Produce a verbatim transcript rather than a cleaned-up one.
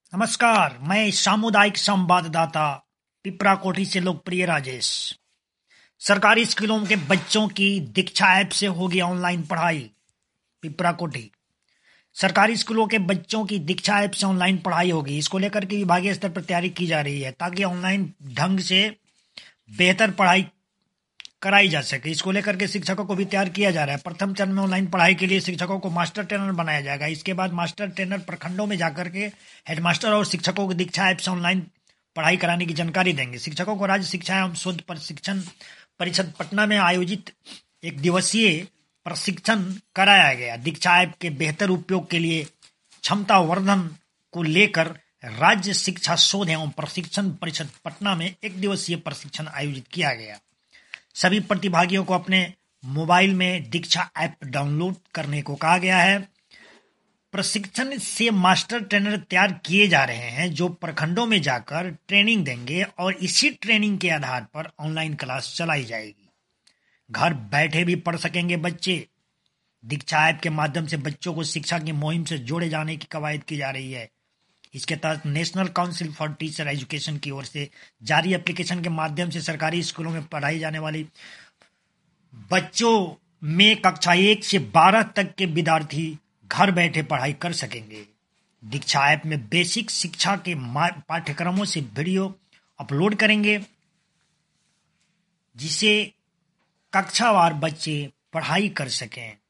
नमस्कार, मैं सामुदायिक संवाददाता पिपरा कोठी से लोकप्रिय राजेश। सरकारी स्कूलों के बच्चों की दीक्षा ऐप से होगी ऑनलाइन पढ़ाई। पिपरा कोठी सरकारी स्कूलों के बच्चों की दीक्षा ऐप से ऑनलाइन पढ़ाई होगी। इसको लेकर के विभागीय स्तर पर तैयारी की जा रही है ताकि ऑनलाइन ढंग से बेहतर पढ़ाई कराई जा सके। इसको लेकर के शिक्षकों को भी तैयार किया जा रहा है। प्रथम चरण में ऑनलाइन पढ़ाई के लिए शिक्षकों को मास्टर ट्रेनर बनाया जाएगा। इसके बाद मास्टर ट्रेनर प्रखंडों में जाकर के हेडमास्टर और शिक्षकों को दीक्षा ऐप से ऑनलाइन पढ़ाई कराने की जानकारी देंगे। शिक्षकों को राज्य शिक्षा एवं शोध प्रशिक्षण परिषद पटना में आयोजित एक दिवसीय प्रशिक्षण कराया गया। दीक्षा ऐप के बेहतर उपयोग के लिए क्षमता वर्धन को लेकर राज्य शिक्षा शोध एवं प्रशिक्षण परिषद पटना में एक दिवसीय प्रशिक्षण आयोजित किया गया। सभी प्रतिभागियों को अपने मोबाइल में दीक्षा ऐप डाउनलोड करने को कहा गया है। प्रशिक्षण से मास्टर ट्रेनर तैयार किए जा रहे हैं जो प्रखंडों में जाकर ट्रेनिंग देंगे और इसी ट्रेनिंग के आधार पर ऑनलाइन क्लास चलाई जाएगी। घर बैठे भी पढ़ सकेंगे बच्चे। दीक्षा ऐप के माध्यम से बच्चों को शिक्षा की मुहिम से जोड़े जाने की कवायद की जा रही है। इसके तहत national council for teacher education की ओर से जारी एप्लीकेशन के माध्यम से सरकारी स्कूलों में पढ़ाई जाने वाली बच्चों में कक्षा एक से बारह तक के विद्यार्थी घर बैठे पढ़ाई कर सकेंगे। दीक्षा ऐप में बेसिक शिक्षा के पाठ्यक्रमों से वीडियो अपलोड करेंगे जिसे कक्षावार बच्चे पढ़ाई कर सकें।